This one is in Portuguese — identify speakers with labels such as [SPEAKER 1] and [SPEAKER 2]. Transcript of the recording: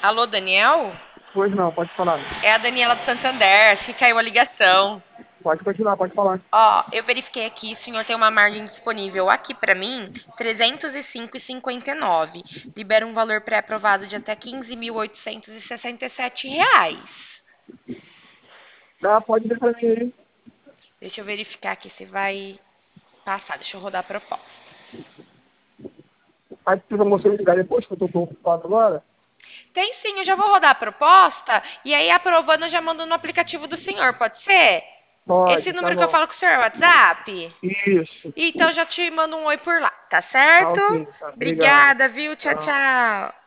[SPEAKER 1] Alô, Daniel?
[SPEAKER 2] Pois não, pode falar.
[SPEAKER 1] É a Daniela do Santander, acho que caiu a ligação.
[SPEAKER 2] Pode continuar, pode falar.
[SPEAKER 1] Ó, eu verifiquei aqui, o senhor tem uma margem disponível aqui pra mim, 305,59. Libera um valor pré-aprovado de até 15.867 reais.
[SPEAKER 2] Ah, pode ver pra mim aí.
[SPEAKER 1] Deixa eu verificar aqui se vai passar. Deixa eu rodar a proposta.
[SPEAKER 2] Aí precisa você me ligar depois, que eu tô ocupado agora.
[SPEAKER 1] Tem sim, eu já vou rodar a proposta e aí aprovando eu já mando no aplicativo do senhor, pode ser? Esse
[SPEAKER 2] Pode, tá
[SPEAKER 1] número que eu
[SPEAKER 2] bom.
[SPEAKER 1] falo com o senhor é o WhatsApp?
[SPEAKER 2] Isso.
[SPEAKER 1] Então já te mando um oi por lá, tá
[SPEAKER 2] Tá
[SPEAKER 1] certo?
[SPEAKER 2] ok, tá. Obrigado.
[SPEAKER 1] Obrigada, viu? Tchau,
[SPEAKER 2] Tchau.
[SPEAKER 1] tchau.